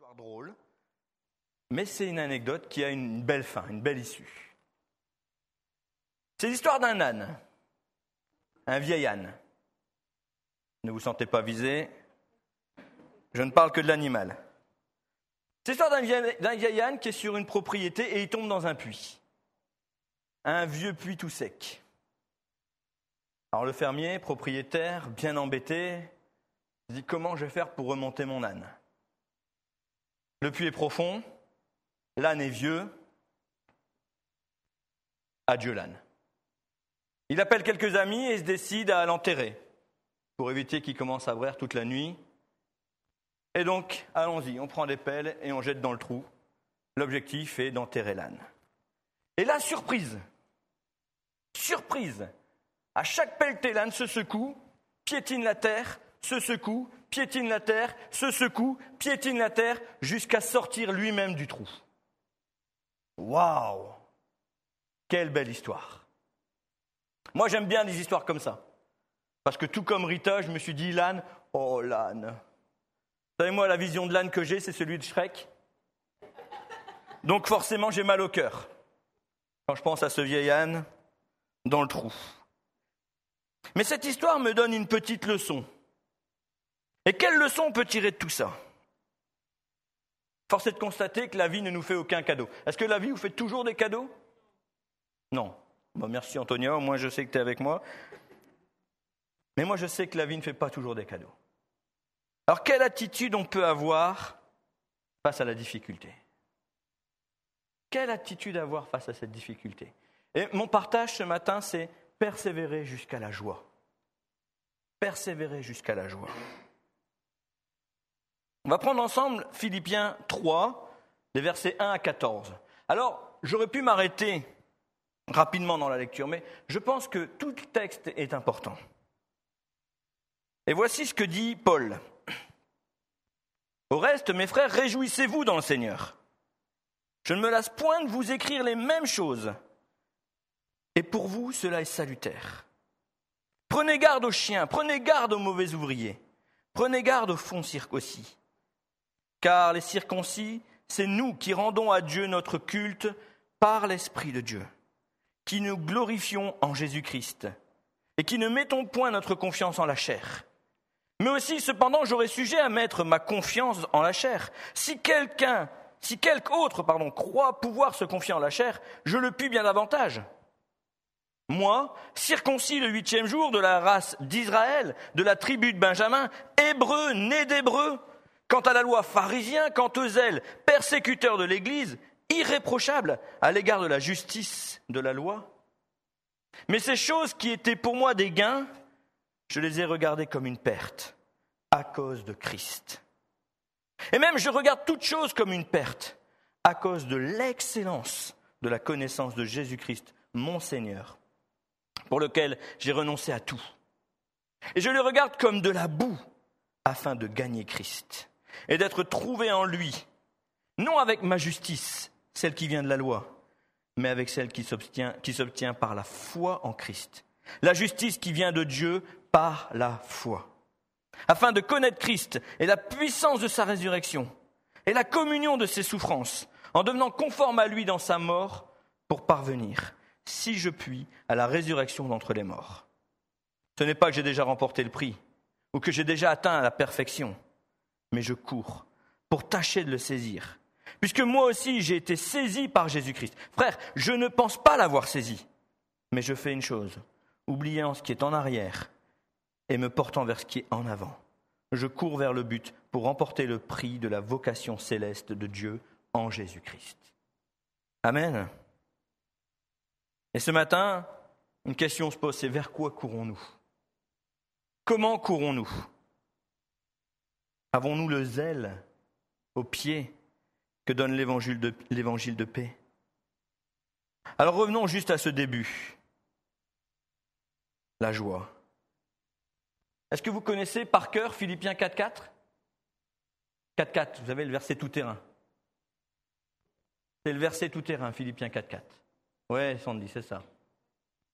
histoire drôle, mais c'est une anecdote qui a une belle fin, une belle issue. C'est l'histoire d'un âne, un vieil âne. Ne vous sentez pas visé, je ne parle que de l'animal. C'est l'histoire d'un vieil âne qui est sur une propriété et il tombe dans un puits. Un vieux puits tout sec. Alors le fermier, propriétaire, bien embêté, se dit comment je vais faire pour remonter mon âne. Le puits est profond, l'âne est vieux. Adieu l'âne. Il appelle quelques amis et se décide à l'enterrer pour éviter qu'il commence à brère toute la nuit. Et donc, allons-y, on prend des pelles et on jette dans le trou. L'objectif est d'enterrer l'âne. Et là, surprise, à chaque pelletée, l'âne se secoue, piétine la terre, se secoue, piétine la terre, se secoue, piétine la terre, jusqu'à sortir lui-même du trou. Waouh! Quelle belle histoire! Moi, j'aime bien des histoires comme ça. Parce que tout comme Rita, je me suis dit, l'âne, oh l'âne. Vous savez, moi, la vision de l'âne que j'ai, c'est celui de Shrek. Donc forcément, j'ai mal au cœur quand je pense à ce vieil âne dans le trou. Mais cette histoire me donne une petite leçon. Et quelle leçon on peut tirer de tout ça ? Force est de constater que la vie ne nous fait aucun cadeau. Est-ce que la vie vous fait toujours des cadeaux ? Non. Bon, merci Antonia, au moins je sais que tu es avec moi. Mais moi je sais que la vie ne fait pas toujours des cadeaux. Alors quelle attitude on peut avoir face à la difficulté ? Quelle attitude avoir face à cette difficulté ? Et mon partage ce matin, c'est persévérer jusqu'à la joie. Persévérer jusqu'à la joie. On va prendre ensemble Philippiens 3, les versets 1 à 14. Alors, j'aurais pu m'arrêter rapidement dans la lecture, mais je pense que tout le texte est important. Et voici ce que dit Paul. Au reste, mes frères, réjouissez-vous dans le Seigneur. Je ne me lasse point de vous écrire les mêmes choses. Et pour vous, cela est salutaire. Prenez garde aux chiens, prenez garde aux mauvais ouvriers, prenez garde aux faux circoncis. Car les circoncis, c'est nous qui rendons à Dieu notre culte par l'Esprit de Dieu, qui nous glorifions en Jésus-Christ et qui ne mettons point notre confiance en la chair. Mais aussi, cependant, j'aurais sujet à mettre ma confiance en la chair. Si quelque autre croit pouvoir se confier en la chair, je le puis bien davantage. Moi, circoncis le 8e jour de la race d'Israël, de la tribu de Benjamin, hébreu, né d'hébreu, quant à la loi pharisien, quant au zèle, persécuteur de l'Église, irréprochable à l'égard de la justice de la loi. Mais ces choses qui étaient pour moi des gains, je les ai regardées comme une perte à cause de Christ. Et même je regarde toutes choses comme une perte à cause de l'excellence de la connaissance de Jésus-Christ, mon Seigneur, pour lequel j'ai renoncé à tout. Et je le regarde comme de la boue afin de gagner Christ et d'être trouvé en lui, non avec ma justice, celle qui vient de la loi, mais avec celle qui s'obtient par la foi en Christ. La justice qui vient de Dieu par la foi. Afin de connaître Christ et la puissance de sa résurrection et la communion de ses souffrances, en devenant conforme à lui dans sa mort, pour parvenir, si je puis, à la résurrection d'entre les morts. Ce n'est pas que j'ai déjà remporté le prix, ou que j'ai déjà atteint la perfection, mais je cours pour tâcher de le saisir. Puisque moi aussi j'ai été saisi par Jésus-Christ. Frère, je ne pense pas l'avoir saisi, mais je fais une chose, oubliant ce qui est en arrière et me portant vers ce qui est en avant. Je cours vers le but pour remporter le prix de la vocation céleste de Dieu en Jésus-Christ. Amen. Et ce matin, une question se pose, c'est vers quoi courons-nous ? Comment courons-nous ? Avons-nous le zèle au pied que donne l'évangile de paix ? Alors revenons juste à ce début. La joie. Est-ce que vous connaissez par cœur Philippiens 4.4 ? 4.4, vous avez le verset tout-terrain. C'est le verset tout-terrain, Philippiens 4.4. Ouais, Sandy, c'est ça.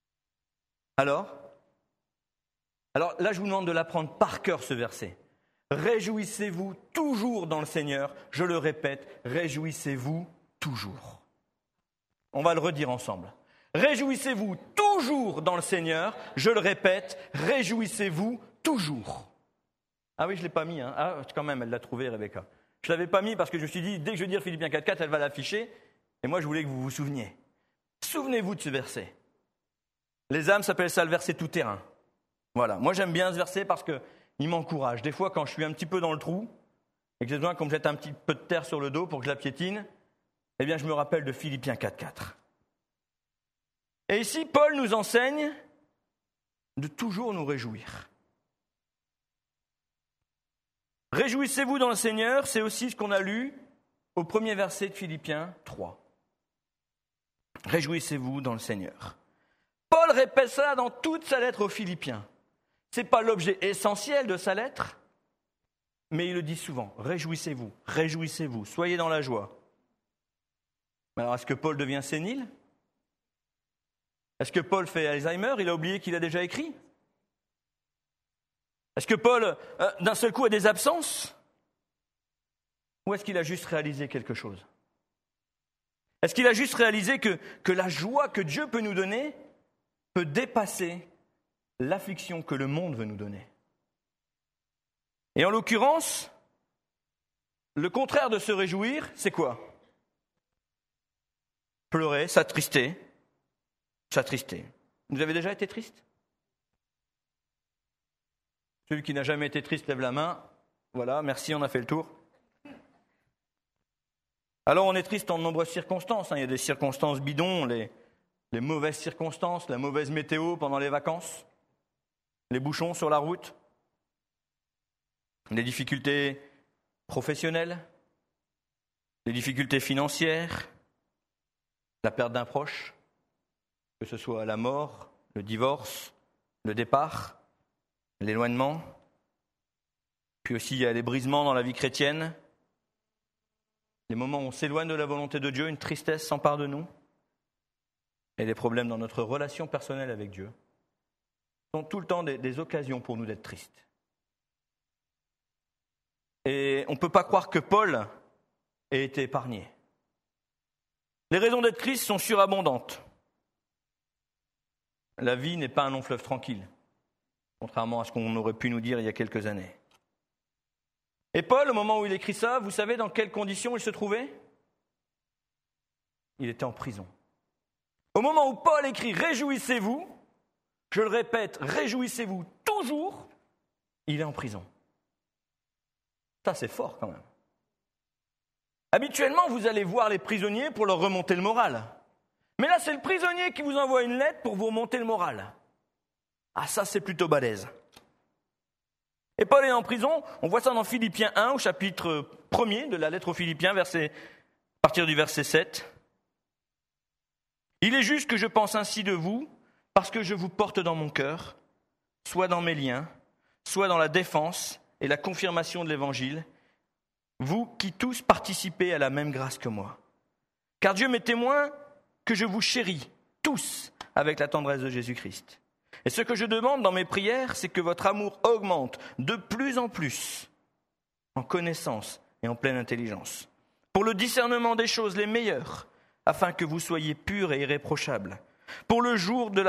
Alors là, je vous demande de l'apprendre par cœur, ce verset. Réjouissez-vous toujours dans le Seigneur. Je le répète, réjouissez-vous toujours. On va le redire ensemble. Réjouissez-vous toujours dans le Seigneur. Je le répète, réjouissez-vous toujours. Ah oui, je ne l'ai pas mis. Ah, quand même, elle l'a trouvé, Rebecca. Je ne l'avais pas mis parce que je me suis dit, dès que je vais dire Philippiens 4.4, elle va l'afficher. Et moi, je voulais que vous vous souveniez. Souvenez-vous de ce verset. Les âmes s'appellent ça le verset tout-terrain. Voilà. Moi, j'aime bien ce verset parce qu'il m'encourage. Des fois, quand je suis un petit peu dans le trou et que j'ai besoin qu'on me jette un petit peu de terre sur le dos pour que je la piétine, eh bien, je me rappelle de Philippiens 4.4. Et ici, Paul nous enseigne de toujours nous réjouir. Réjouissez-vous dans le Seigneur, c'est aussi ce qu'on a lu au premier verset de Philippiens 3. Réjouissez-vous dans le Seigneur. Paul répète ça dans toute sa lettre aux Philippiens. Ce n'est pas l'objet essentiel de sa lettre, mais il le dit souvent. Réjouissez-vous, réjouissez-vous, soyez dans la joie. Alors, est-ce que Paul devient sénile ? Est-ce que Paul fait Alzheimer ? Il a oublié qu'il a déjà écrit ? Est-ce que Paul, d'un seul coup, a des absences ? Ou est-ce qu'il a juste réalisé quelque chose ? Est-ce qu'il a juste réalisé que la joie que Dieu peut nous donner peut dépasser l'affliction que le monde veut nous donner ? Et en l'occurrence, le contraire de se réjouir, c'est quoi ? Pleurer, s'attrister. Vous avez déjà été triste ? Celui qui n'a jamais été triste lève la main. Voilà, merci, on a fait le tour. Alors on est triste en de nombreuses circonstances. Il y a des circonstances bidons, les mauvaises circonstances, la mauvaise météo pendant les vacances, les bouchons sur la route, les difficultés professionnelles, les difficultés financières, la perte d'un proche, que ce soit la mort, le divorce, le départ, l'éloignement. Puis aussi il y a les brisements dans la vie chrétienne, les moments où on s'éloigne de la volonté de Dieu, une tristesse s'empare de nous, et des problèmes dans notre relation personnelle avec Dieu. Ce sont tout le temps des occasions pour nous d'être tristes. Et on ne peut pas croire que Paul ait été épargné. Les raisons d'être triste sont surabondantes. La vie n'est pas un long fleuve tranquille, contrairement à ce qu'on aurait pu nous dire il y a quelques années. Et Paul, au moment où il écrit ça, vous savez dans quelles conditions il se trouvait ? Il était en prison. Au moment où Paul écrit « Réjouissez-vous », je le répète, « Réjouissez-vous toujours », il est en prison. Ça, c'est fort quand même. Habituellement, vous allez voir les prisonniers pour leur remonter le moral. Mais là, c'est le prisonnier qui vous envoie une lettre pour vous remonter le moral. Ah, ça, c'est plutôt balèze. Et Paul est en prison, on voit ça dans Philippiens 1, au chapitre 1er de la lettre aux Philippiens, à partir du verset 7. Il est juste que je pense ainsi de vous, parce que je vous porte dans mon cœur, soit dans mes liens, soit dans la défense et la confirmation de l'Évangile, vous qui tous participez à la même grâce que moi. Car Dieu m'est témoin que je vous chéris, tous, avec la tendresse de Jésus-Christ. Et ce que je demande dans mes prières, c'est que votre amour augmente de plus en plus, en connaissance et en pleine intelligence, pour le discernement des choses les meilleures, afin que vous soyez purs et irréprochables, pour le jour de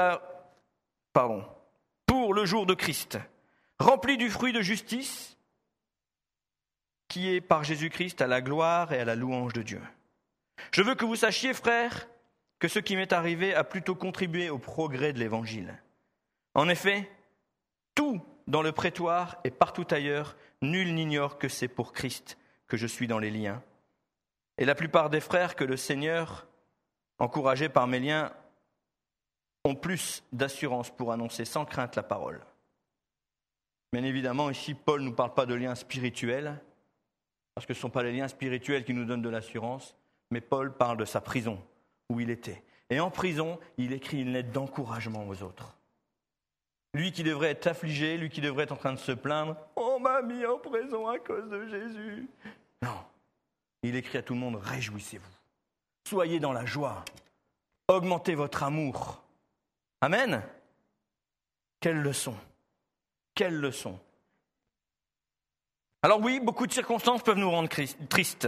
Christ, remplis du fruit de justice, qui est par Jésus-Christ à la gloire et à la louange de Dieu. Je veux que vous sachiez, frères, que ce qui m'est arrivé a plutôt contribué au progrès de l'Évangile. En effet, tout dans le prétoire et partout ailleurs, nul n'ignore que c'est pour Christ que je suis dans les liens. Et la plupart des frères que le Seigneur, encouragés par mes liens, ont plus d'assurance pour annoncer sans crainte la parole. Bien évidemment, ici, Paul ne nous parle pas de liens spirituels, parce que ce ne sont pas les liens spirituels qui nous donnent de l'assurance, mais Paul parle de sa prison, où il était. Et en prison, il écrit une lettre d'encouragement aux autres. Lui qui devrait être affligé, lui qui devrait être en train de se plaindre, « On m'a mis en prison à cause de Jésus !» Non, il écrit à tout le monde, « Réjouissez-vous, soyez dans la joie, augmentez votre amour. » Amen. Quelle leçon, quelle leçon. Alors oui, beaucoup de circonstances peuvent nous rendre tristes.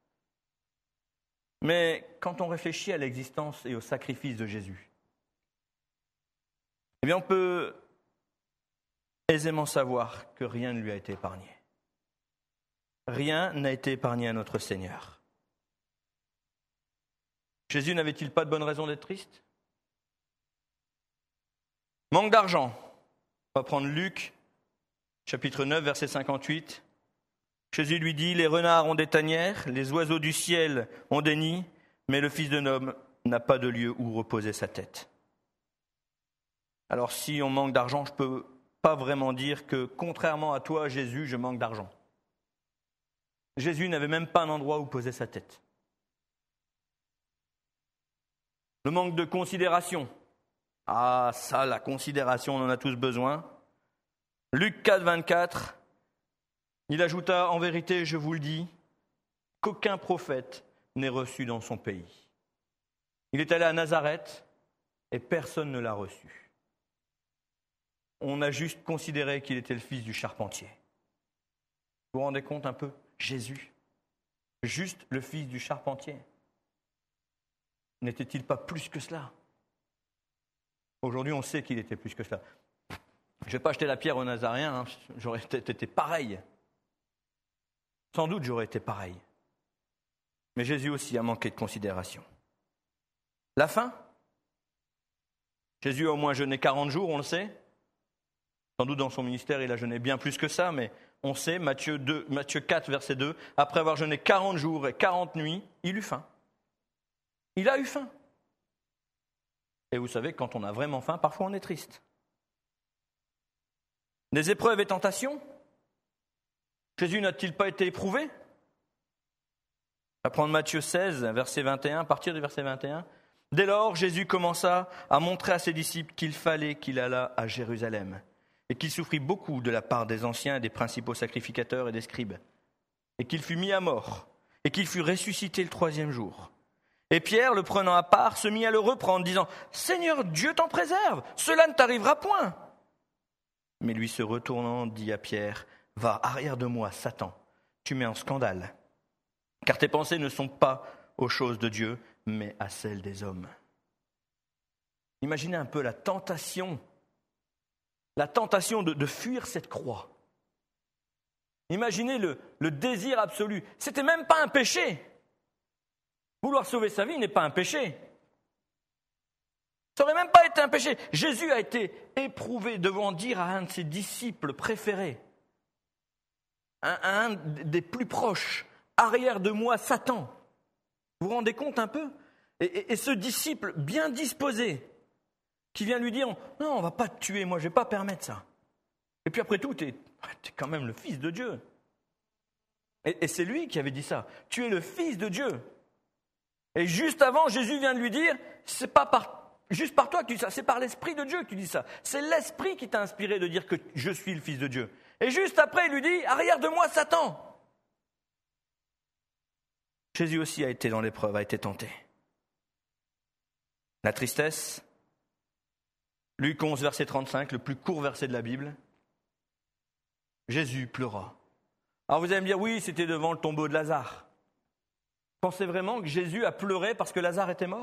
Mais quand on réfléchit à l'existence et au sacrifice de Jésus, eh bien on peut aisément savoir que rien ne lui a été épargné. Rien n'a été épargné à notre Seigneur. Jésus n'avait-il pas de bonnes raisons d'être triste ? Manque d'argent. On va prendre Luc, chapitre 9, verset 58. Jésus lui dit, « Les renards ont des tanières, les oiseaux du ciel ont des nids, mais le Fils de l'homme n'a pas de lieu où reposer sa tête. » Alors si on manque d'argent, je ne peux pas vraiment dire que, contrairement à toi, Jésus, je manque d'argent. Jésus n'avait même pas un endroit où poser sa tête. Le manque de considération. Ah, ça, la considération, on en a tous besoin. Luc 4, 24, il ajouta, « En vérité, je vous le dis, qu'aucun prophète n'est reçu dans son pays. » Il est allé à Nazareth et personne ne l'a reçu. On a juste considéré qu'il était le fils du charpentier. Vous vous rendez compte un peu ? Jésus, juste le fils du charpentier. N'était-il pas plus que cela ? Aujourd'hui, on sait qu'il était plus que cela. Je ne vais pas jeter la pierre aux Nazaréens, j'aurais peut-être été pareil. Sans doute, j'aurais été pareil. Mais Jésus aussi a manqué de considération. La faim ? Jésus a au moins jeûné 40 jours, on le sait. Sans doute dans son ministère, il a jeûné bien plus que ça, mais on sait, Matthieu 4, verset 2, après avoir jeûné 40 jours et 40 nuits, il eut faim. Il a eu faim. Et vous savez, quand on a vraiment faim, parfois on est triste. Des épreuves et tentations ? Jésus n'a-t-il pas été éprouvé ? On va prendre Matthieu 16, verset 21, à partir du verset 21. Dès lors, Jésus commença à montrer à ses disciples qu'il fallait qu'il allât à Jérusalem et qu'il souffrit beaucoup de la part des anciens et des principaux sacrificateurs et des scribes, et qu'il fut mis à mort, et qu'il fut ressuscité le 3e jour. Et Pierre, le prenant à part, se mit à le reprendre, disant « Seigneur, Dieu t'en préserve, cela ne t'arrivera point !» Mais lui se retournant, dit à Pierre « Va, arrière de moi, Satan, tu mets en scandale, car tes pensées ne sont pas aux choses de Dieu, mais à celles des hommes. » Imaginez un peu la tentation de fuir cette croix. Imaginez le désir absolu. C'était même pas un péché. Vouloir sauver sa vie n'est pas un péché. Ça n'aurait même pas été un péché. Jésus a été éprouvé devant dire à un de ses disciples préférés, un des plus proches, « Arrière de moi, Satan !» Vous vous rendez compte un peu ? Et ce disciple bien disposé, qui vient lui dire « Non, on ne va pas te tuer, moi je ne vais pas permettre ça. » Et puis après tout, tu es quand même le Fils de Dieu. Et c'est lui qui avait dit ça. « Tu es le Fils de Dieu. » Et juste avant, Jésus vient de lui dire « C'est pas juste par toi que tu dis ça, c'est par l'Esprit de Dieu que tu dis ça. C'est l'Esprit qui t'a inspiré de dire que je suis le Fils de Dieu. » Et juste après, il lui dit « Arrière de moi, Satan !» Jésus aussi a été dans l'épreuve, a été tenté. La tristesse, Luc 11, verset 35, le plus court verset de la Bible. Jésus pleura. Alors vous allez me dire, oui, c'était devant le tombeau de Lazare. Pensez vraiment que Jésus a pleuré parce que Lazare était mort ?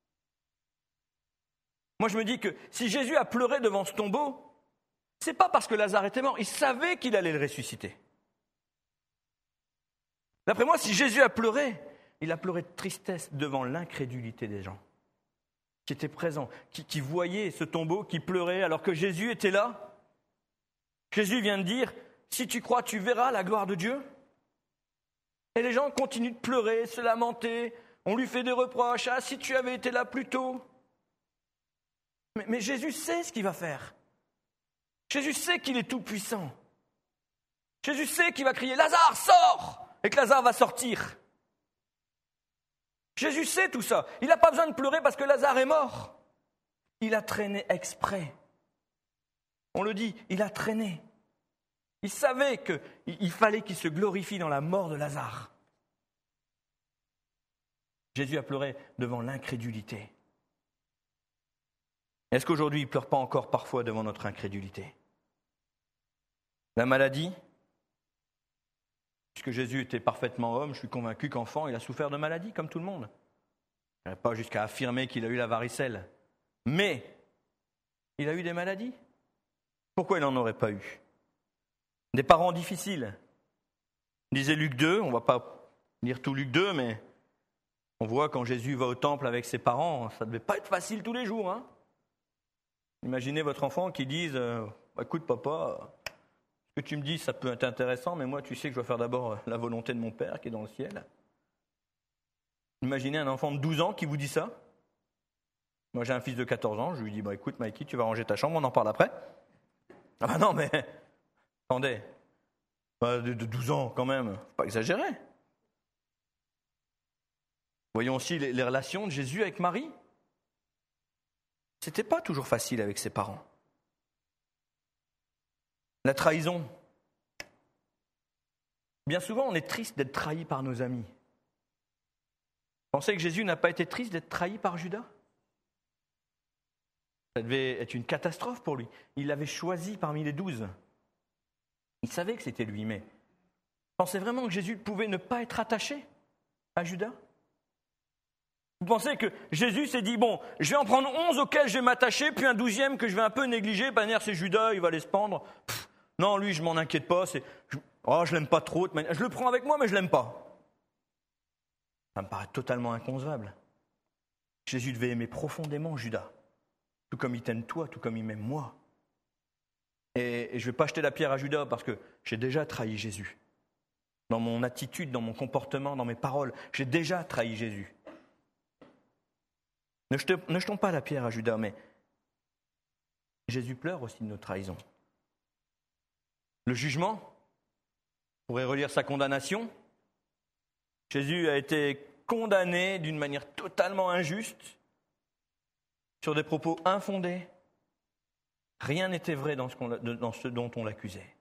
Moi je me dis que si Jésus a pleuré devant ce tombeau, c'est pas parce que Lazare était mort, il savait qu'il allait le ressusciter. D'après moi, si Jésus a pleuré, il a pleuré de tristesse devant l'incrédulité des gens qui étaient présents, qui voyaient ce tombeau, qui pleuraient alors que Jésus était là. Jésus vient de dire, si tu crois, tu verras la gloire de Dieu. Et les gens continuent de pleurer, se lamenter, on lui fait des reproches, ah si tu avais été là plus tôt. Mais Jésus sait ce qu'il va faire. Jésus sait qu'il est tout puissant. Jésus sait qu'il va crier, Lazare, sors! Et que Lazare va sortir. Jésus sait tout ça. Il n'a pas besoin de pleurer parce que Lazare est mort. Il a traîné exprès. On le dit, il a traîné. Il savait qu'il fallait qu'il se glorifie dans la mort de Lazare. Jésus a pleuré devant l'incrédulité. Est-ce qu'aujourd'hui, il ne pleure pas encore parfois devant notre incrédulité ? La maladie ? Puisque Jésus était parfaitement homme, je suis convaincu qu'enfant, il a souffert de maladies, comme tout le monde. Je n'irai pas jusqu'à affirmer qu'il a eu la varicelle. Mais il a eu des maladies. Pourquoi il n'en aurait pas eu? Des parents difficiles. Disait Luc 2, on ne va pas lire tout Luc 2, mais on voit quand Jésus va au temple avec ses parents, ça ne devait pas être facile tous les jours. Hein. Imaginez votre enfant qui dise écoute papa, ce que tu me dis ça peut être intéressant, mais moi tu sais que je dois faire d'abord la volonté de mon Père qui est dans le ciel. Imaginez un enfant de 12 ans qui vous dit ça. Moi j'ai un fils de 14 ans, je lui dis écoute Mikey, tu vas ranger ta chambre, on en parle après. Ah non mais, attendez, de 12 ans quand même, faut pas exagérer. Voyons aussi les relations de Jésus avec Marie. C'était pas toujours facile avec ses parents. La trahison. Bien souvent, on est triste d'être trahi par nos amis. Pensez que Jésus n'a pas été triste d'être trahi par Judas? Ça devait être une catastrophe pour lui. Il l'avait choisi parmi les 12. Il savait que c'était lui, mais pensez vraiment que Jésus pouvait ne pas être attaché à Judas? Vous pensez que Jésus s'est dit, bon, je vais en prendre 11 auxquels je vais m'attacher, puis un 12e que je vais un peu négliger, c'est Judas, il va aller se pendre. Non, lui, je m'en inquiète pas, je l'aime pas trop, je le prends avec moi, mais je l'aime pas. Ça me paraît totalement inconcevable. Jésus devait aimer profondément Judas, tout comme il t'aime toi, tout comme il m'aime moi. Et je ne vais pas jeter la pierre à Judas parce que j'ai déjà trahi Jésus. Dans mon attitude, dans mon comportement, dans mes paroles, j'ai déjà trahi Jésus. Ne jetons pas la pierre à Judas, mais Jésus pleure aussi de nos trahisons. Le jugement, on pourrait relire sa condamnation. Jésus a été condamné d'une manière totalement injuste, sur des propos infondés. Rien n'était vrai dans ce dont on l'accusait.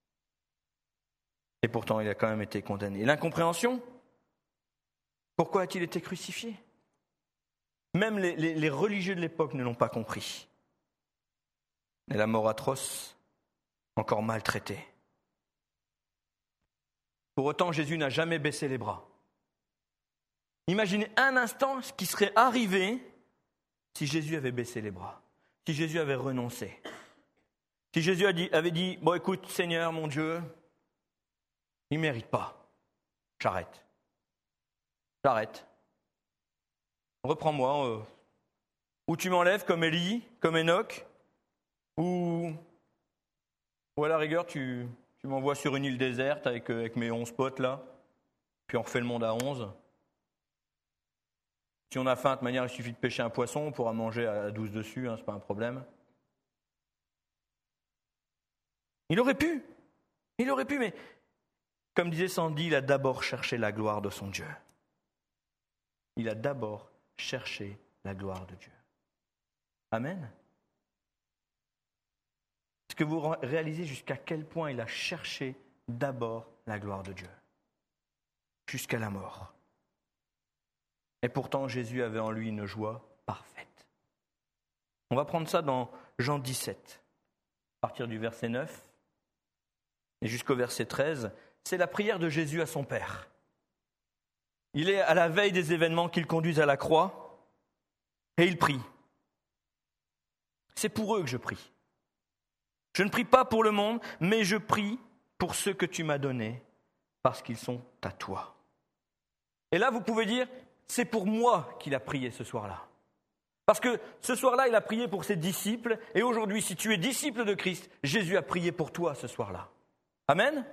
Et pourtant, il a quand même été condamné. L'incompréhension, pourquoi a-t-il été crucifié? Même les religieux de l'époque ne l'ont pas compris. Et la mort atroce, encore maltraitée. Pour autant, Jésus n'a jamais baissé les bras. Imaginez un instant ce qui serait arrivé si Jésus avait baissé les bras, si Jésus avait renoncé. Si Jésus avait dit, bon écoute Seigneur mon Dieu, il ne mérite pas, j'arrête. Reprends-moi, ou tu m'enlèves comme Élie, comme Enoch, ou à la rigueur tu m'envoies sur une île déserte avec mes 11 potes là, puis on refait le monde à 11. Si on a faim, de toute manière, il suffit de pêcher un poisson, on pourra manger à 12 dessus, c'est pas un problème. Il aurait pu, mais comme disait Sandy, il a d'abord cherché la gloire de son Dieu. Il a d'abord cherché la gloire de Dieu. Amen. Est-ce que vous réalisez jusqu'à quel point il a cherché d'abord la gloire de Dieu? Jusqu'à la mort. Et pourtant, Jésus avait en lui une joie parfaite. On va prendre ça dans Jean 17, à partir du verset 9 et jusqu'au verset 13. C'est la prière de Jésus à son Père. Il est à la veille des événements qui le conduisent à la croix et il prie. C'est pour eux que je prie. Je ne prie pas pour le monde, mais je prie pour ceux que tu m'as donnés, parce qu'ils sont à toi. Et là, vous pouvez dire, c'est pour moi qu'il a prié ce soir-là. Parce que ce soir-là, il a prié pour ses disciples, et aujourd'hui, si tu es disciple de Christ, Jésus a prié pour toi ce soir-là. Amen.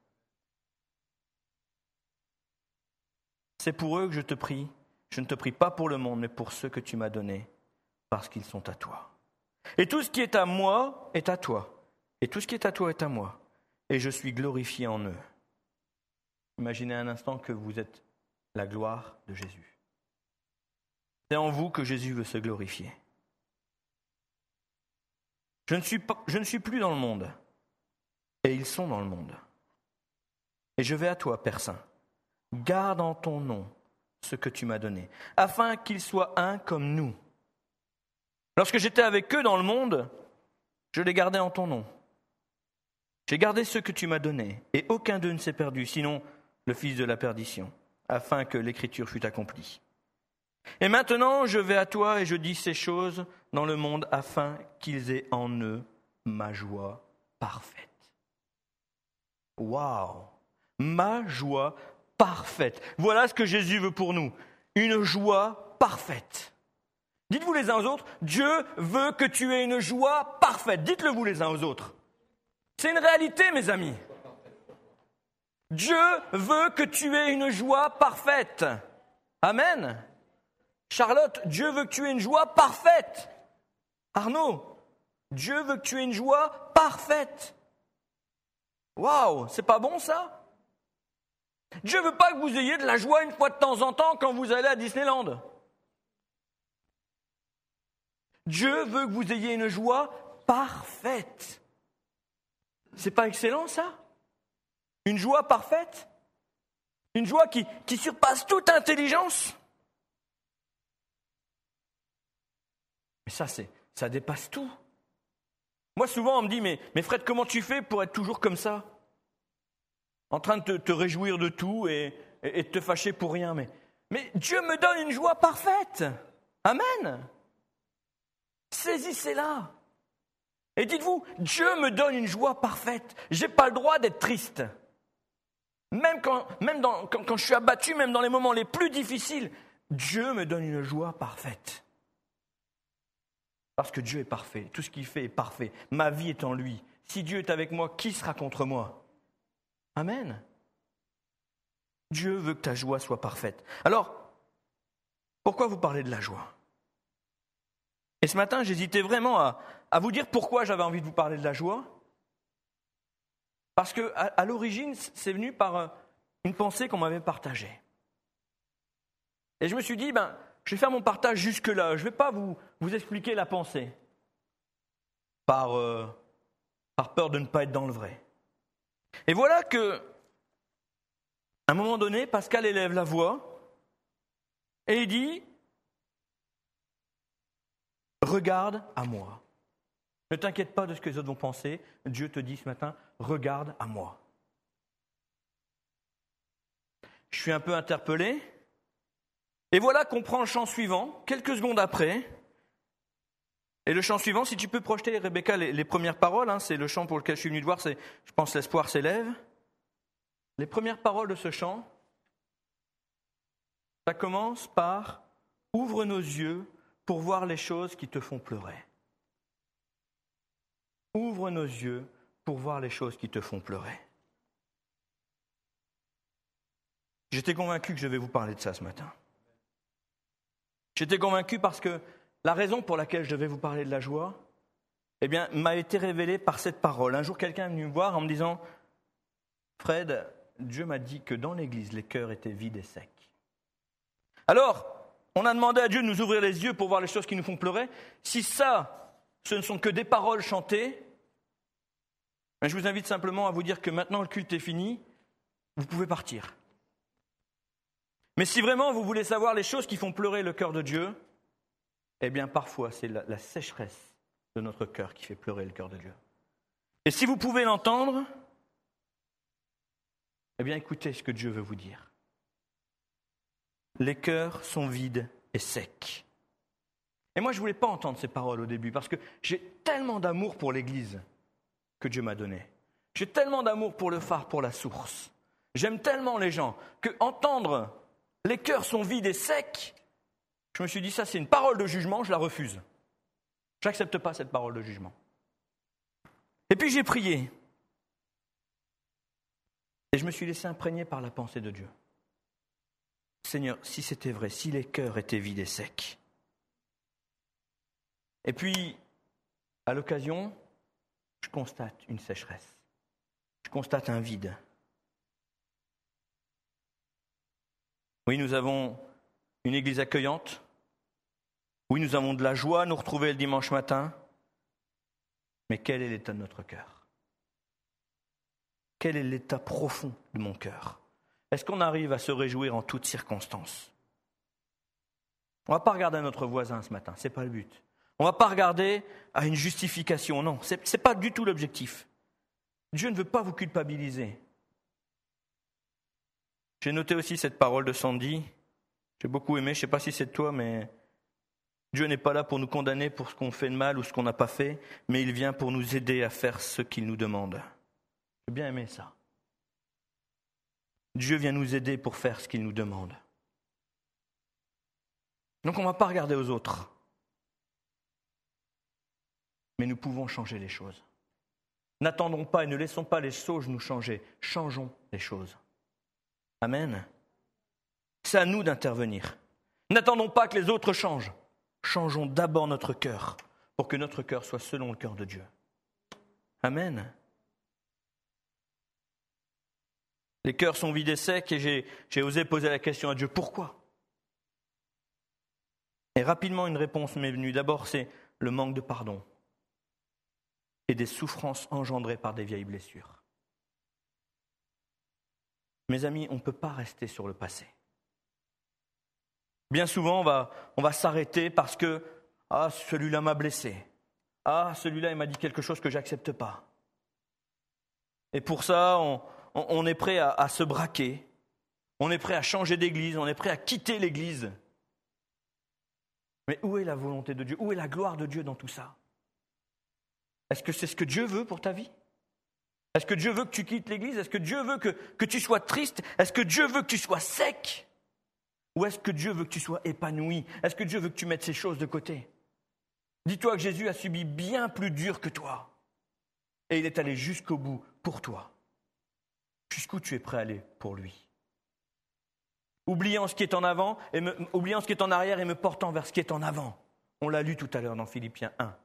C'est pour eux que je te prie. Je ne te prie pas pour le monde, mais pour ceux que tu m'as donnés, parce qu'ils sont à toi. Et tout ce qui est à moi est à toi. Et tout ce qui est à toi est à moi. Et je suis glorifié en eux. Imaginez un instant que vous êtes la gloire de Jésus. C'est en vous que Jésus veut se glorifier. Je ne suis plus dans le monde, et ils sont dans le monde. Et je vais à toi, Père Saint. Garde en ton nom ce que tu m'as donné, afin qu'ils soient un comme nous. Lorsque j'étais avec eux dans le monde, je les gardais en ton nom. J'ai gardé ce que tu m'as donné, et aucun d'eux ne s'est perdu, sinon le fils de la perdition, afin que l'écriture fût accomplie. Et maintenant, je vais à toi et je dis ces choses dans le monde afin qu'ils aient en eux ma joie parfaite. Waouh! Ma joie parfaite. Voilà ce que Jésus veut pour nous. Une joie parfaite. Dites-vous les uns aux autres, Dieu veut que tu aies une joie parfaite. Dites-le vous les uns aux autres. C'est une réalité, mes amis. Dieu veut que tu aies une joie parfaite. Amen. Charlotte, Dieu veut que tu aies une joie parfaite. Arnaud, Dieu veut que tu aies une joie parfaite. Waouh, c'est pas bon ça? Dieu veut pas que vous ayez de la joie une fois de temps en temps quand vous allez à Disneyland. Dieu veut que vous ayez une joie parfaite. C'est pas excellent ça? Une joie parfaite? Une joie qui surpasse toute intelligence? Mais ça dépasse tout. Moi, souvent, on me dit, mais Fred, comment tu fais pour être toujours comme ça? En train de te réjouir de tout et de te fâcher pour rien. Mais Dieu me donne une joie parfaite. Amen. Saisissez-la. Et dites-vous, Dieu me donne une joie parfaite. Je n'ai pas le droit d'être triste. Même quand je suis abattu, même dans les moments les plus difficiles, Dieu me donne une joie parfaite. Parce que Dieu est parfait. Tout ce qu'il fait est parfait. Ma vie est en lui. Si Dieu est avec moi, qui sera contre moi? Amen. Dieu veut que ta joie soit parfaite. Alors, pourquoi vous parlez de la joie? Et ce matin, j'hésitais vraiment à vous dire pourquoi j'avais envie de vous parler de la joie. Parce que à l'origine, c'est venu par une pensée qu'on m'avait partagée. Et je me suis dit, je vais faire mon partage jusque-là. Je ne vais pas vous expliquer la pensée. Par peur de ne pas être dans le vrai. Et voilà que, à un moment donné, Pascal élève la voix et il dit, regarde à moi. Ne t'inquiète pas de ce que les autres vont penser. Dieu te dit ce matin, regarde à moi. Je suis un peu interpellé. Et voilà qu'on prend le chant suivant, quelques secondes après. Et le chant suivant, si tu peux projeter, Rebecca, les premières paroles, c'est le chant pour lequel je suis venu te voir, c'est, je pense, l'espoir s'élève. Les premières paroles de ce chant, ça commence par « Ouvre nos yeux pour voir les choses qui te font pleurer ». Ouvre nos yeux pour voir les choses qui te font pleurer. J'étais convaincu que je vais vous parler de ça ce matin. J'étais convaincu parce que la raison pour laquelle je devais vous parler de la joie, m'a été révélée par cette parole. Un jour, quelqu'un est venu me voir en me disant « Fred, Dieu m'a dit que dans l'Église, les cœurs étaient vides et secs. » Alors, on a demandé à Dieu de nous ouvrir les yeux pour voir les choses qui nous font pleurer. Si ça, ce ne sont que des paroles chantées, je vous invite simplement à vous dire que maintenant le culte est fini, vous pouvez partir. Mais si vraiment vous voulez savoir les choses qui font pleurer le cœur de Dieu, parfois c'est la sécheresse de notre cœur qui fait pleurer le cœur de Dieu. Et si vous pouvez l'entendre, écoutez ce que Dieu veut vous dire. Les cœurs sont vides et secs. Et moi, je ne voulais pas entendre ces paroles au début, parce que j'ai tellement d'amour pour l'Église que Dieu m'a donné. J'ai tellement d'amour pour le phare, pour la source. J'aime tellement les gens que entendre les cœurs sont vides et secs, je me suis dit, ça c'est une parole de jugement, je la refuse. Je n'accepte pas cette parole de jugement. Et puis j'ai prié. Et je me suis laissé imprégner par la pensée de Dieu. Seigneur, si c'était vrai, si les cœurs étaient vides et secs. Et puis, à l'occasion, je constate une sécheresse. Je constate un vide. Oui, nous avons une église accueillante. Oui, nous avons de la joie à nous retrouver le dimanche matin. Mais quel est l'état de notre cœur? Quel est l'état profond de mon cœur? Est-ce qu'on arrive à se réjouir en toutes circonstances? On ne va pas regarder à notre voisin ce matin, ce n'est pas le but. On ne va pas regarder à une justification, non, ce n'est pas du tout l'objectif. Dieu ne veut pas vous culpabiliser. J'ai noté aussi cette parole de Sandy. J'ai beaucoup aimé, je ne sais pas si c'est de toi, mais Dieu n'est pas là pour nous condamner pour ce qu'on fait de mal ou ce qu'on n'a pas fait, mais il vient pour nous aider à faire ce qu'il nous demande. J'ai bien aimé ça. Dieu vient nous aider pour faire ce qu'il nous demande. Donc on ne va pas regarder aux autres, mais nous pouvons changer les choses. N'attendons pas et ne laissons pas les choses nous changer. Changeons les choses. Amen. C'est à nous d'intervenir. N'attendons pas que les autres changent. Changeons d'abord notre cœur pour que notre cœur soit selon le cœur de Dieu. Amen. Les cœurs sont vides et secs et j'ai osé poser la question à Dieu, pourquoi ? Et rapidement une réponse m'est venue. D'abord, c'est le manque de pardon et des souffrances engendrées par des vieilles blessures. Mes amis, on ne peut pas rester sur le passé. Bien souvent, on va s'arrêter parce que « Ah, celui-là m'a blessé. Ah, celui-là, il m'a dit quelque chose que je n'accepte pas. » Et pour ça, on est prêt à se braquer. On est prêt à changer d'église. On est prêt à quitter l'église. Mais où est la volonté de Dieu ? Où est la gloire de Dieu dans tout ça ? Est-ce que c'est ce que Dieu veut pour ta vie ? Est-ce que Dieu veut que tu quittes l'église ? Est-ce que Dieu veut que tu sois triste ? Est-ce que Dieu veut que tu sois sec ? Ou est-ce que Dieu veut que tu sois épanoui ? Est-ce que Dieu veut que tu mettes ces choses de côté ? Dis-toi que Jésus a subi bien plus dur que toi. Et il est allé jusqu'au bout pour toi. Jusqu'où tu es prêt à aller pour lui ? Oubliant ce qui est en avant, oubliant ce qui est en arrière et me portant vers ce qui est en avant. On l'a lu tout à l'heure dans Philippiens 1.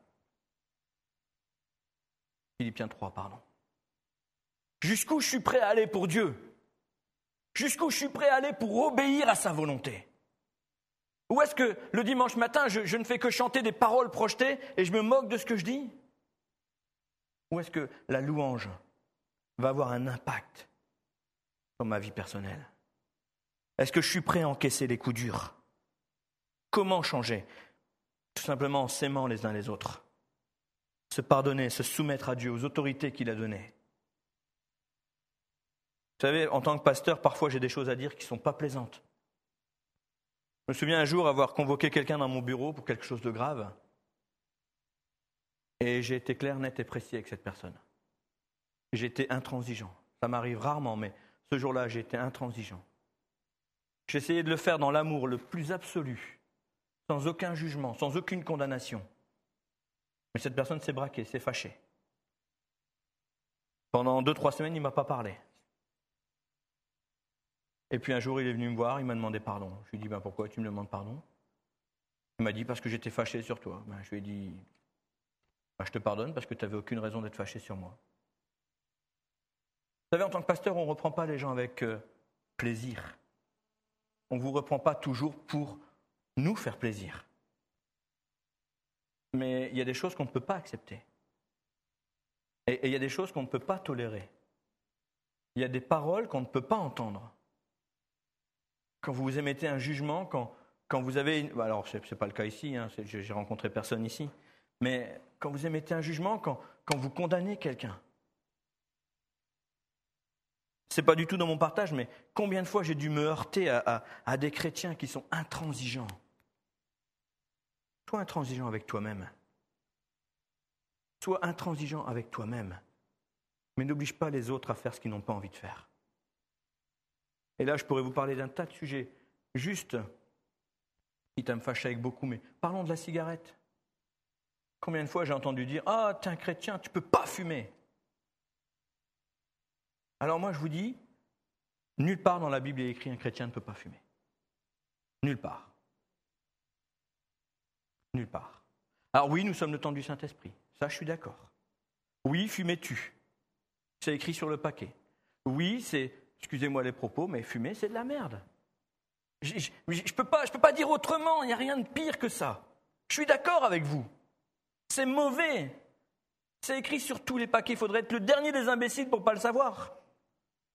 Philippiens 3, pardon. Jusqu'où je suis prêt à aller pour Dieu ? Jusqu'où je suis prêt à aller pour obéir à sa volonté ? Ou est-ce que le dimanche matin, je ne fais que chanter des paroles projetées et je me moque de ce que je dis ? Ou est-ce que la louange va avoir un impact dans ma vie personnelle ? Est-ce que je suis prêt à encaisser les coups durs ? Comment changer ? Tout simplement en s'aimant les uns les autres. Se pardonner, se soumettre à Dieu, aux autorités qu'il a données. Vous savez, en tant que pasteur, parfois j'ai des choses à dire qui ne sont pas plaisantes. Je me souviens un jour avoir convoqué quelqu'un dans mon bureau pour quelque chose de grave. Et j'ai été clair, net et précis avec cette personne. J'ai été intransigeant. Ça m'arrive rarement, mais ce jour-là, j'ai été intransigeant. J'ai essayé de le faire dans l'amour le plus absolu, sans aucun jugement, sans aucune condamnation. Mais cette personne s'est braquée, s'est fâchée. Pendant 2-3 semaines, il ne m'a pas parlé. Et puis un jour, il est venu me voir, il m'a demandé pardon. Je lui ai dit, pourquoi tu me demandes pardon ? Il m'a dit, parce que j'étais fâché sur toi. Je lui ai dit, je te pardonne parce que tu n'avais aucune raison d'être fâché sur moi. Vous savez, en tant que pasteur, on ne reprend pas les gens avec plaisir. On ne vous reprend pas toujours pour nous faire plaisir. Mais il y a des choses qu'on ne peut pas accepter. Et il y a des choses qu'on ne peut pas tolérer. Il y a des paroles qu'on ne peut pas entendre. Quand vous émettez un jugement, quand vous avez... Alors, ce n'est pas le cas ici, j'ai rencontré personne ici. Mais quand vous émettez un jugement, quand vous condamnez quelqu'un. Ce n'est pas du tout dans mon partage, mais combien de fois j'ai dû me heurter à des chrétiens qui sont intransigeants. Sois intransigeant avec toi-même. Sois intransigeant avec toi-même. Mais n'oblige pas les autres à faire ce qu'ils n'ont pas envie de faire. Et là, je pourrais vous parler d'un tas de sujets. Juste, quitte à me fâcher avec beaucoup, mais parlons de la cigarette. Combien de fois j'ai entendu dire « Ah, t'es un chrétien, tu ne peux pas fumer !» Alors moi, je vous dis, nulle part dans la Bible il est écrit « Un chrétien ne peut pas fumer ». Nulle part. Nulle part. Alors oui, nous sommes le temps du Saint-Esprit. Ça, je suis d'accord. Oui, fumer tue. C'est écrit sur le paquet. Oui, c'est, excusez-moi les propos, mais fumer, c'est de la merde. Je peux pas dire autrement, il n'y a rien de pire que ça. Je suis d'accord avec vous. C'est mauvais. C'est écrit sur tous les paquets. Il faudrait être le dernier des imbéciles pour ne pas le savoir. D'accord ?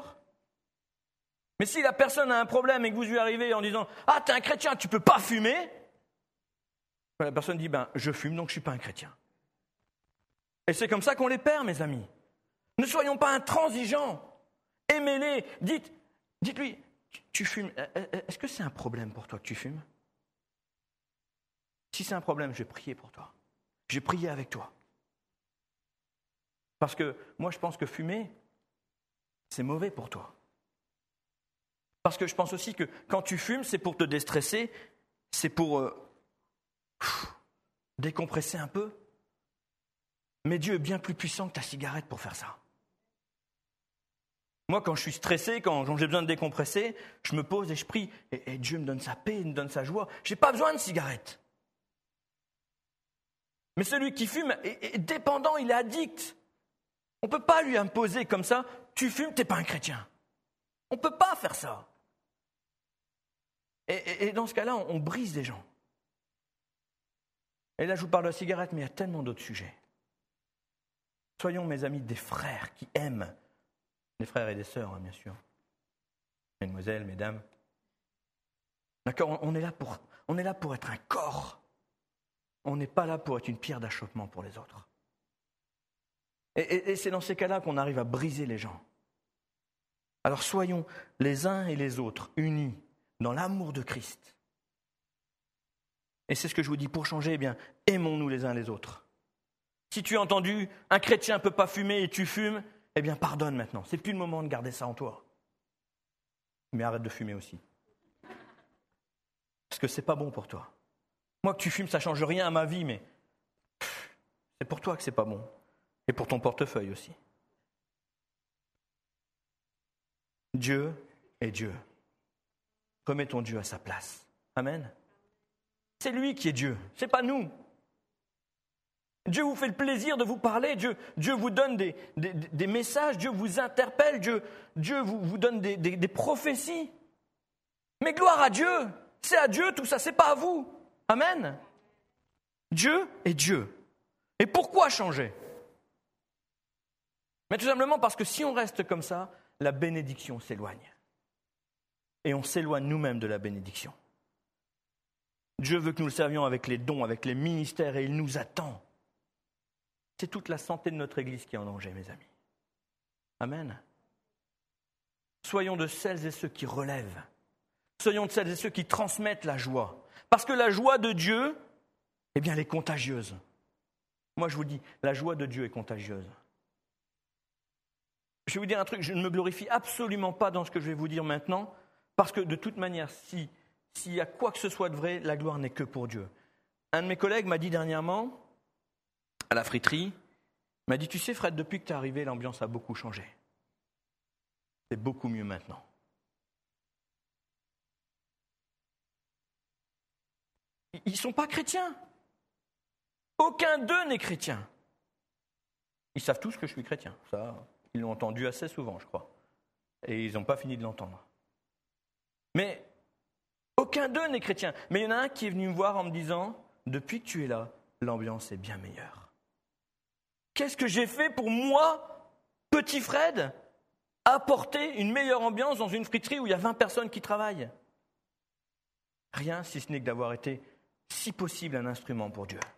Mais si la personne a un problème et que vous lui arrivez en disant « Ah, t'es un chrétien, tu ne peux pas fumer », la personne dit « Je fume, donc je ne suis pas un chrétien ». Et c'est comme ça qu'on les perd, mes amis. Ne soyons pas intransigeants. Aimez-les. Dites Dites-lui, tu fumes, est-ce que c'est un problème pour toi que tu fumes? Si c'est un problème, je vais prier pour toi. Je vais prier avec toi. Parce que moi, je pense que fumer, c'est mauvais pour toi. Parce que je pense aussi que quand tu fumes, c'est pour te déstresser, c'est pour décompresser un peu. Mais Dieu est bien plus puissant que ta cigarette pour faire ça. Moi, quand je suis stressé, quand j'ai besoin de décompresser, je me pose et je prie. Et Dieu me donne sa paix, il me donne sa joie. Je n'ai pas besoin de cigarette. Mais celui qui fume est dépendant, il est addict. On ne peut pas lui imposer comme ça, tu fumes, tu n'es pas un chrétien. On ne peut pas faire ça. Et dans ce cas-là, on brise des gens. Et là, je vous parle de la cigarette, mais il y a tellement d'autres sujets. Soyons, mes amis, des frères qui aiment. Des frères et des sœurs, hein, bien sûr. Mesdemoiselles, mesdames. D'accord, on est là pour être un corps. On n'est pas là pour être une pierre d'achoppement pour les autres. Et c'est dans ces cas-là qu'on arrive à briser les gens. Alors soyons les uns et les autres unis dans l'amour de Christ. Et c'est ce que je vous dis, pour changer, eh bien, aimons-nous les uns les autres. Si tu as entendu, un chrétien ne peut pas fumer et tu fumes, eh bien pardonne maintenant. C'est plus le moment de garder ça en toi. Mais arrête de fumer aussi. Parce que c'est pas bon pour toi. Moi, que tu fumes, ça ne change rien à ma vie, mais c'est pour toi que c'est pas bon. Et pour ton portefeuille aussi. Dieu est Dieu. Remets ton Dieu à sa place. Amen. C'est lui qui est Dieu, c'est pas nous. Dieu vous fait le plaisir de vous parler, Dieu vous donne des messages, Dieu vous interpelle, Dieu vous donne des prophéties. Mais gloire à Dieu, c'est à Dieu tout ça, c'est pas à vous. Amen. Dieu est Dieu. Et pourquoi changer? Mais tout simplement parce que si on reste comme ça, la bénédiction s'éloigne. Et on s'éloigne nous-mêmes de la bénédiction. Dieu veut que nous le servions avec les dons, avec les ministères, et il nous attend. C'est toute la santé de notre Église qui est en danger, mes amis. Amen. Soyons de celles et ceux qui relèvent. Soyons de celles et ceux qui transmettent la joie. Parce que la joie de Dieu, eh bien, elle est contagieuse. Moi, je vous dis, la joie de Dieu est contagieuse. Je vais vous dire un truc, je ne me glorifie absolument pas dans ce que je vais vous dire maintenant, parce que de toute manière, s'il y a quoi que ce soit de vrai, la gloire n'est que pour Dieu. Un de mes collègues m'a dit dernièrement, à la friterie, il m'a dit, tu sais Fred, depuis que tu es arrivé, l'ambiance a beaucoup changé. C'est beaucoup mieux maintenant. Ils ne sont pas chrétiens. Aucun d'eux n'est chrétien. Ils savent tous que je suis chrétien. Ça, ils l'ont entendu assez souvent, je crois. Et ils n'ont pas fini de l'entendre. Mais aucun d'eux n'est chrétien. Mais il y en a un qui est venu me voir en me disant, depuis que tu es là, l'ambiance est bien meilleure. Qu'est-ce que j'ai fait pour moi, petit Fred, apporter une meilleure ambiance dans une friterie où il y a 20 personnes qui travaillent? Rien, si ce n'est que d'avoir été, si possible, un instrument pour Dieu.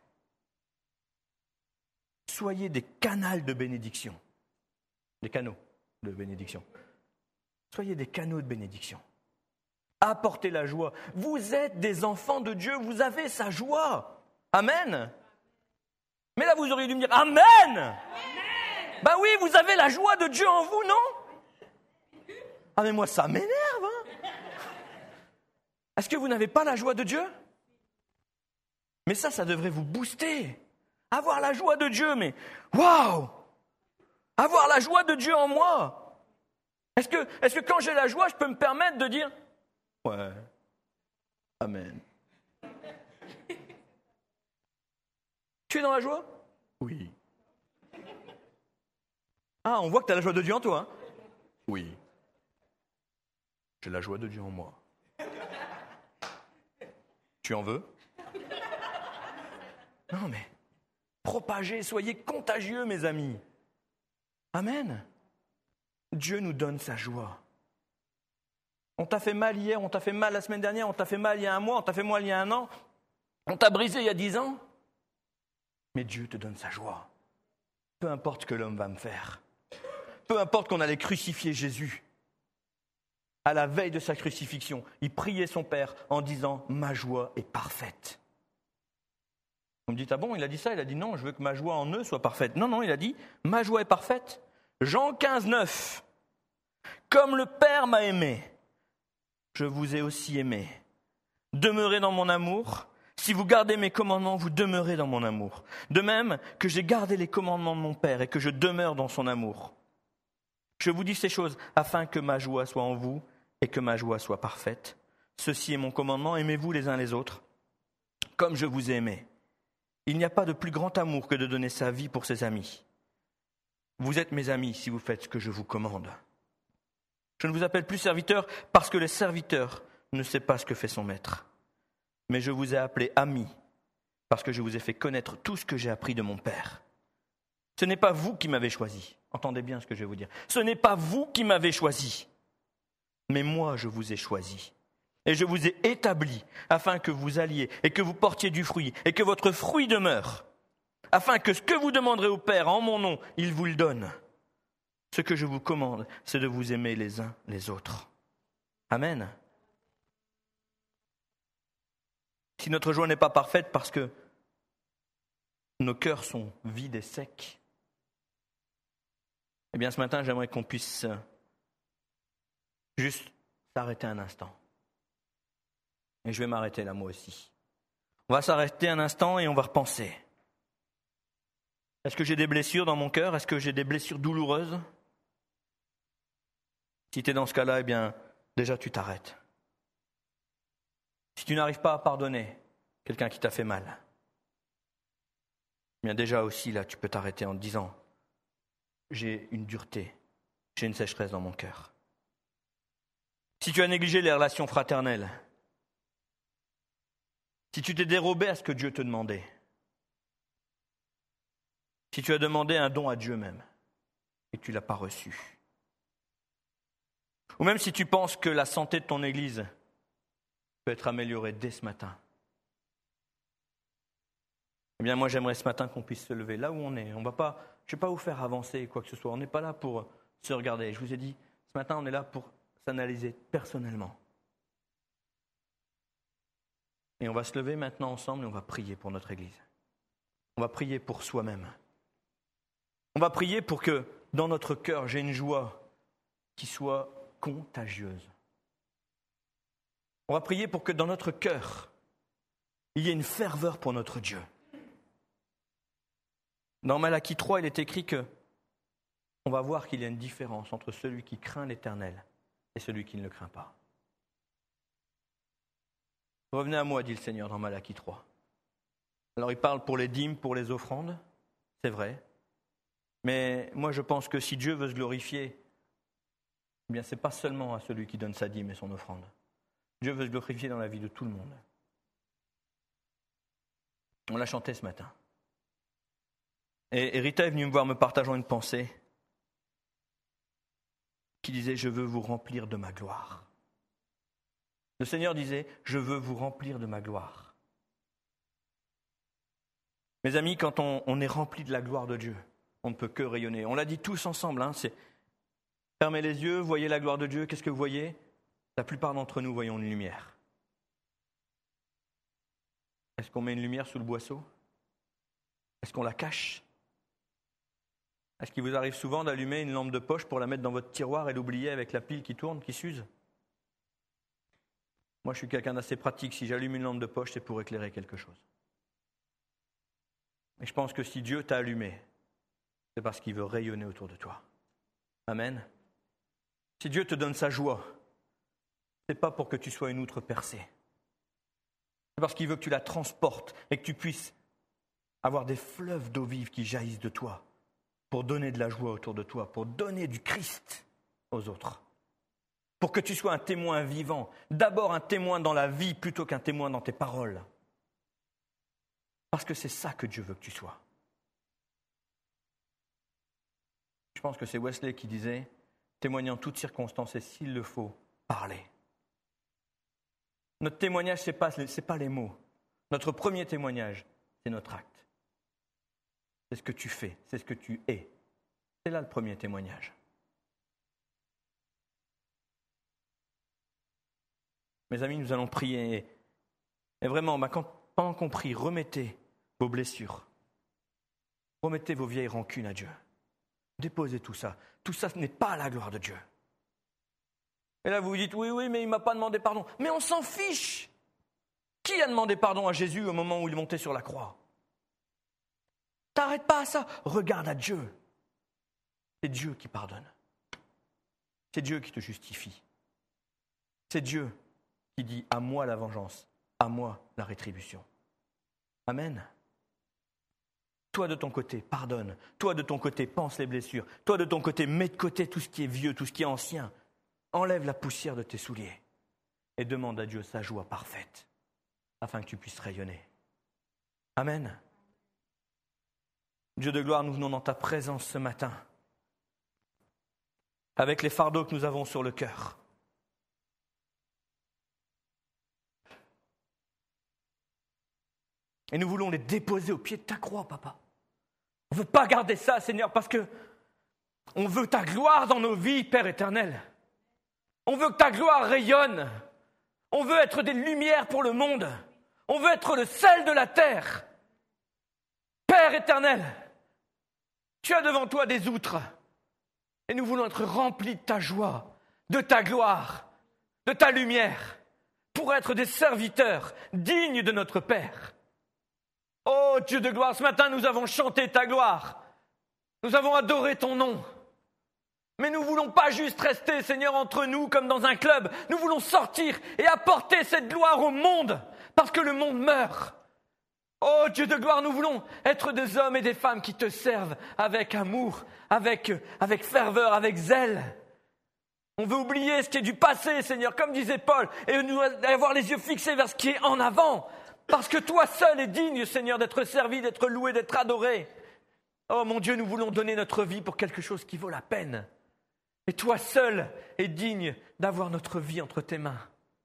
Soyez des canaux de bénédiction. Des canaux de bénédiction. Soyez des canaux de bénédiction. Apportez la joie. Vous êtes des enfants de Dieu, vous avez sa joie. Amen. Mais là, vous auriez dû me dire Amen. Amen. Ben oui, vous avez la joie de Dieu en vous, non? Ah mais moi, ça m'énerve. Hein. Est-ce que vous n'avez pas la joie de Dieu? Mais ça devrait vous booster. Avoir la joie de Dieu, mais waouh! Avoir la joie de Dieu en moi. Est-ce que quand j'ai la joie, je peux me permettre de dire ouais, Amen. Tu es dans la joie? Oui. Ah, on voit que tu as la joie de Dieu en toi. Hein? Oui. J'ai la joie de Dieu en moi. Tu en veux? Non, mais propagez, soyez contagieux, mes amis. Amen. Dieu nous donne sa joie. On t'a fait mal hier, on t'a fait mal la semaine dernière, on t'a fait mal il y a un mois, on t'a fait mal il y a un an, on t'a brisé il y a 10 ans. Mais Dieu te donne sa joie. Peu importe ce que l'homme va me faire. Peu importe qu'on allait crucifier Jésus. à la veille de sa crucifixion, il priait son Père en disant « Ma joie est parfaite ». Vous me dites « Ah bon, il a dit ça ?» Il a dit « Non, je veux que ma joie en eux soit parfaite. » Non, il a dit « Ma joie est parfaite ». Jean 15, 9. « Comme le Père m'a aimé, je vous ai aussi aimé. Demeurez dans mon amour. Si vous gardez mes commandements, vous demeurez dans mon amour. De même que j'ai gardé les commandements de mon Père et que je demeure dans son amour. Je vous dis ces choses afin que ma joie soit en vous et que ma joie soit parfaite. Ceci est mon commandement, aimez-vous les uns les autres, comme je vous ai aimé. Il n'y a pas de plus grand amour que de donner sa vie pour ses amis. Vous êtes mes amis si vous faites ce que je vous commande. Je ne vous appelle plus serviteur parce que le serviteur ne sait pas ce que fait son maître. Mais je vous ai appelé amis parce que je vous ai fait connaître tout ce que j'ai appris de mon Père. Ce n'est pas vous qui m'avez choisi. Entendez bien ce que je vais vous dire. Ce n'est pas vous qui m'avez choisi, mais moi je vous ai choisi. Et je vous ai établi afin que vous alliez et que vous portiez du fruit et que votre fruit demeure, afin que ce que vous demanderez au Père en mon nom, il vous le donne. Ce que je vous commande, c'est de vous aimer les uns les autres. Amen. Si notre joie n'est pas parfaite parce que nos cœurs sont vides et secs, eh bien ce matin, j'aimerais qu'on puisse juste s'arrêter un instant. Et je vais m'arrêter là, moi aussi. On va s'arrêter un instant et on va repenser. Est-ce que j'ai des blessures dans mon cœur ? Est-ce que j'ai des blessures douloureuses ? Si tu es dans ce cas-là, eh bien, déjà tu t'arrêtes. Si tu n'arrives pas à pardonner quelqu'un qui t'a fait mal, eh bien déjà aussi là, tu peux t'arrêter en te disant « J'ai une dureté, j'ai une sécheresse dans mon cœur ». Si tu as négligé les relations fraternelles, si tu t'es dérobé à ce que Dieu te demandait, si tu as demandé un don à Dieu même et que tu ne l'as pas reçu, ou même si tu penses que la santé de ton Église peut être améliorée dès ce matin, eh bien moi j'aimerais ce matin qu'on puisse se lever là où on est. Je ne vais pas vous faire avancer quoi que ce soit, on n'est pas là pour se regarder. Je vous ai dit, ce matin on est là pour s'analyser personnellement. Et on va se lever maintenant ensemble et on va prier pour notre Église. On va prier pour soi-même. On va prier pour que dans notre cœur, j'ai une joie qui soit contagieuse. On va prier pour que dans notre cœur, il y ait une ferveur pour notre Dieu. Dans Malachie 3, il est écrit que on va voir qu'il y a une différence entre celui qui craint l'Éternel et celui qui ne le craint pas. Revenez à moi, dit le Seigneur dans Malachie 3. Alors il parle pour les dîmes, pour les offrandes, c'est vrai. Mais moi je pense que si Dieu veut se glorifier, eh bien ce n'est pas seulement à celui qui donne sa dîme et son offrande. Dieu veut se glorifier dans la vie de tout le monde. On l'a chanté ce matin. Et Rita est venue me voir me partageant une pensée qui disait « Je veux vous remplir de ma gloire ». Le Seigneur disait « Je veux vous remplir de ma gloire ». Mes amis, quand on est rempli de la gloire de Dieu, on ne peut que rayonner. On l'a dit tous ensemble, c'est fermez les yeux, voyez la gloire de Dieu, qu'est-ce que vous voyez ? La plupart d'entre nous voyons une lumière. Est-ce qu'on met une lumière sous le boisseau ? Est-ce qu'on la cache ? Est-ce qu'il vous arrive souvent d'allumer une lampe de poche pour la mettre dans votre tiroir et l'oublier avec la pile qui tourne, qui s'use ? Moi, je suis quelqu'un d'assez pratique. Si j'allume une lampe de poche, c'est pour éclairer quelque chose. Et je pense que si Dieu t'a allumé, c'est parce qu'il veut rayonner autour de toi. Amen. Si Dieu te donne sa joie, ce n'est pas pour que tu sois une outre percée. C'est parce qu'il veut que tu la transportes et que tu puisses avoir des fleuves d'eau vive qui jaillissent de toi pour donner de la joie autour de toi, pour donner du Christ aux autres. Pour que tu sois un témoin vivant, d'abord un témoin dans la vie plutôt qu'un témoin dans tes paroles. Parce que c'est ça que Dieu veut que tu sois. Je pense que c'est Wesley qui disait « Témoigner en toutes circonstances et s'il le faut, parler ». Notre témoignage, ce n'est pas les mots. Notre premier témoignage, c'est notre acte. C'est ce que tu fais, c'est ce que tu es. C'est là le premier témoignage. Mes amis, nous allons prier. Et vraiment, pendant qu'on prie, remettez vos blessures. Remettez vos vieilles rancunes à Dieu. Déposez tout ça. Tout ça, ce n'est pas la gloire de Dieu. Et là, vous vous dites, oui, mais il ne m'a pas demandé pardon. Mais on s'en fiche. Qui a demandé pardon à Jésus au moment où il montait sur la croix? T'arrêtes pas à ça. Regarde à Dieu. C'est Dieu qui pardonne. C'est Dieu qui te justifie. C'est Dieu qui dit « à moi la vengeance, à moi la rétribution ». Amen. Toi de ton côté, pardonne. Toi de ton côté, pense les blessures. Toi de ton côté, mets de côté tout ce qui est vieux, tout ce qui est ancien. Enlève la poussière de tes souliers et demande à Dieu sa joie parfaite afin que tu puisses rayonner. Amen. Dieu de gloire, nous venons dans ta présence ce matin avec les fardeaux que nous avons sur le cœur. Et nous voulons les déposer au pied de ta croix, papa. On ne veut pas garder ça, Seigneur, parce que on veut ta gloire dans nos vies, Père éternel. On veut que ta gloire rayonne. On veut être des lumières pour le monde. On veut être le sel de la terre. Père éternel, tu as devant toi des outres. Et nous voulons être remplis de ta joie, de ta gloire, de ta lumière, pour être des serviteurs dignes de notre Père. Oh Dieu de gloire, ce matin nous avons chanté ta gloire. Nous avons adoré ton nom. Mais nous ne voulons pas juste rester, Seigneur, entre nous comme dans un club. Nous voulons sortir et apporter cette gloire au monde, parce que le monde meurt. Oh Dieu de gloire, nous voulons être des hommes et des femmes qui te servent avec amour, avec ferveur, avec zèle. On veut oublier ce qui est du passé, Seigneur, comme disait Paul, et nous avoir les yeux fixés vers ce qui est en avant. Parce que toi seul es digne, Seigneur, d'être servi, d'être loué, d'être adoré. Oh mon Dieu, nous voulons donner notre vie pour quelque chose qui vaut la peine. Et toi seul es digne d'avoir notre vie entre tes mains.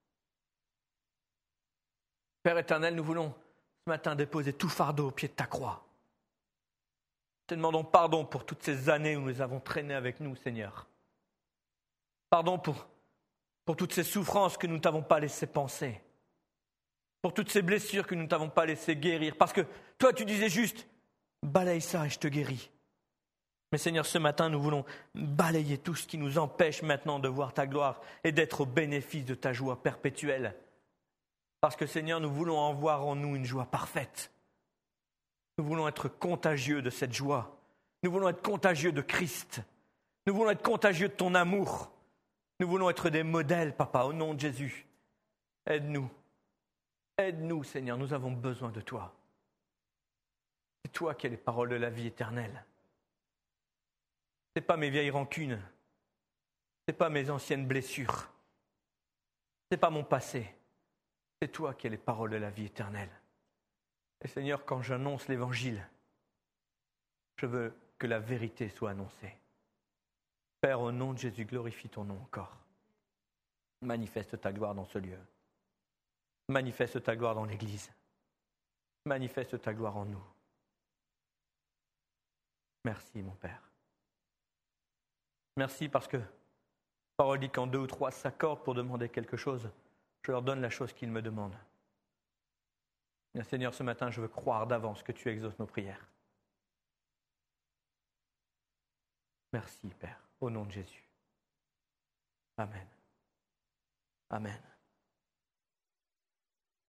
Père éternel, nous voulons ce matin déposer tout fardeau au pied de ta croix. Te demandons pardon pour toutes ces années où nous avons traîné avec nous, Seigneur. Pardon pour toutes ces souffrances que nous ne t'avons pas laissé penser. Pour toutes ces blessures que nous ne t'avons pas laissé guérir. Parce que toi, tu disais juste, balaye ça et je te guéris. Mais Seigneur, ce matin, nous voulons balayer tout ce qui nous empêche maintenant de voir ta gloire et d'être au bénéfice de ta joie perpétuelle. Parce que Seigneur, nous voulons en voir en nous une joie parfaite. Nous voulons être contagieux de cette joie. Nous voulons être contagieux de Christ. Nous voulons être contagieux de ton amour. Nous voulons être des modèles, Papa, au nom de Jésus. Aide-nous. Aide-nous, Seigneur, nous avons besoin de toi. C'est toi qui as les paroles de la vie éternelle. Ce n'est pas mes vieilles rancunes. Ce n'est pas mes anciennes blessures. Ce n'est pas mon passé. C'est toi qui as les paroles de la vie éternelle. Et Seigneur, quand j'annonce l'Évangile, je veux que la vérité soit annoncée. Père, au nom de Jésus, glorifie ton nom encore. Manifeste ta gloire dans ce lieu. Manifeste ta gloire dans l'Église. Manifeste ta gloire en nous. Merci, mon Père. Merci parce que la parole dit quand 2 ou 3 s'accordent pour demander quelque chose, je leur donne la chose qu'ils me demandent. Bien, Seigneur, ce matin, je veux croire d'avance que tu exauces nos prières. Merci, Père, au nom de Jésus. Amen. Amen.